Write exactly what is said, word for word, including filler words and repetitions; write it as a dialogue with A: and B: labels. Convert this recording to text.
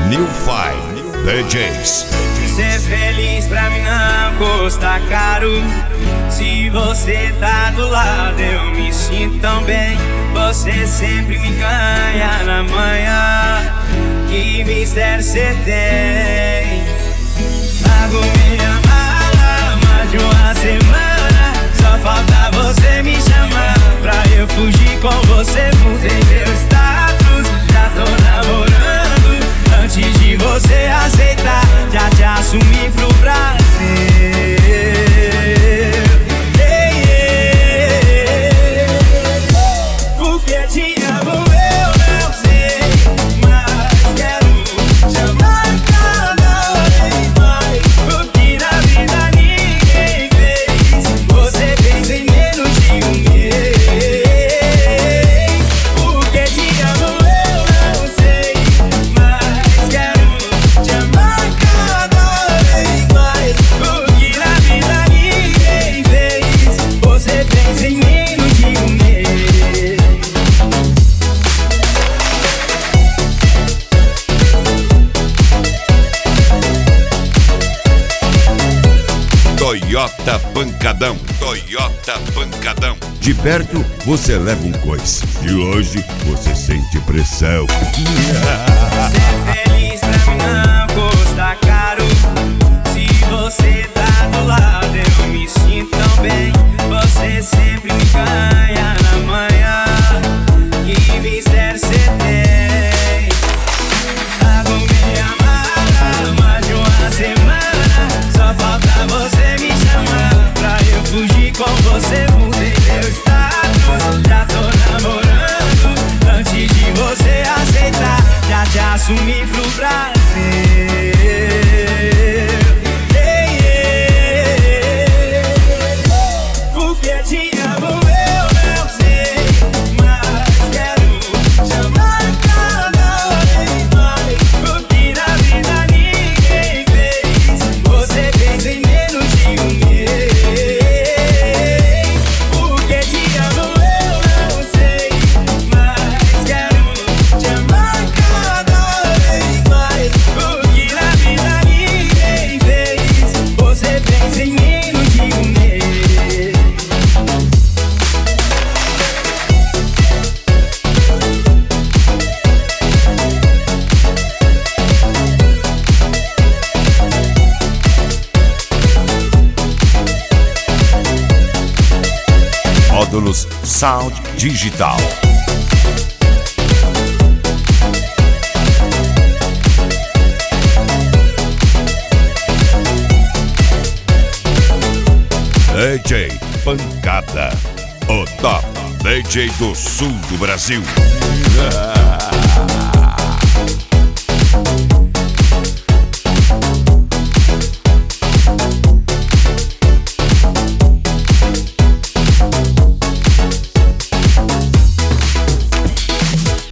A: New Five D Js.
B: Ser feliz pra mim não custa caro. Se você tá do lado eu me sinto tão bem. Você sempre me ganha na manhã. Que mistério cê tem? Pago minha mala mais de uma semana. Só falta você me chamar pra eu fugir com você. Mudei meu status, já tô namorando. Antes de você aceitar, já te assumi pro Brasil. Yeah, yeah. Porque te amo eu não sei, mas quero te amar cada vez mais. Porque na vida ninguém fez, você fez em menos de um mês. Porque te amo eu não sei, mas quero te amar cada vez mais. Porque na vida ninguém fez, você fez em menos de um mês.
A: Toyota Pancadão, Toyota Pancadão. De perto você leva um coice, de longe você sente pressão.
B: Ser feliz pra mim não custa caro. Se você tá do lado eu me sinto tão bem. Você sempre me ganha na manhã. Que mistério cê tem? Pago minha mala mais de uma semana. Só falta você me chamar pra eu fugir com você. Mudei meu status, já tô namorando. Antes de você aceitar, já te assumi pro Brasil. Yeah, yeah. Porque te amo eu não sei, mas quero te amar cada vez mais. Porque na vida ninguém fez, você fez em menos de um mês. Porque te amo eu não sei, mas quero te amar cada vez mais. Porque na vida ninguém fez, você fez em menos de um mês.
A: Módulos Sound Digital. D J Pancada, o top D J do sul do Brasil.